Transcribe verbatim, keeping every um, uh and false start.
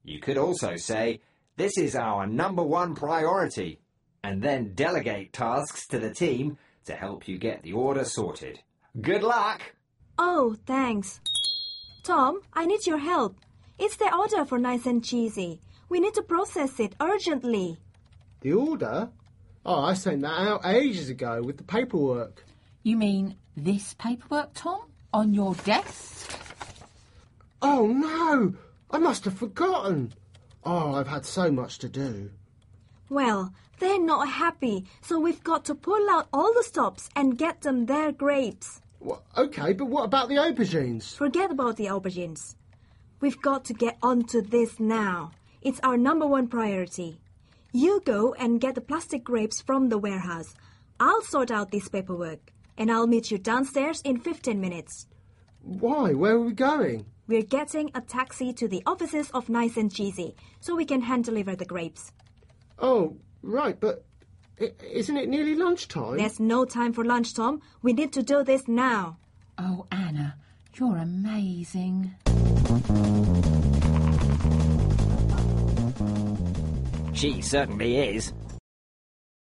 You could also say, "This is our number one priority," and then delegate tasks to the team to help you get the order sorted. Good luck! Oh, thanks. Tom, I need your help. It's the order for Nice and Cheesy. We need to process it urgently. The order? Oh, I sent that out ages ago with the paperwork. You mean this paperwork, Tom? On your desk? Oh, no! I must have forgotten. Oh, I've had so much to do. Well, they're not happy, so we've got to pull out all the stops and get them their grapes. Well, OK, but what about the aubergines? Forget about the aubergines. We've got to get onto this now. It's our number one priority. You go and get the plastic grapes from the warehouse. I'll sort out this paperwork, and I'll meet you downstairs in fifteen minutes. Why? Where are we going? We're getting a taxi to the offices of Nice and Cheesy so we can hand-deliver the grapes. Oh, right, but isn't it nearly lunchtime? There's no time for lunch, Tom. We need to do this now. Oh, Anna, you're amazing. She certainly is.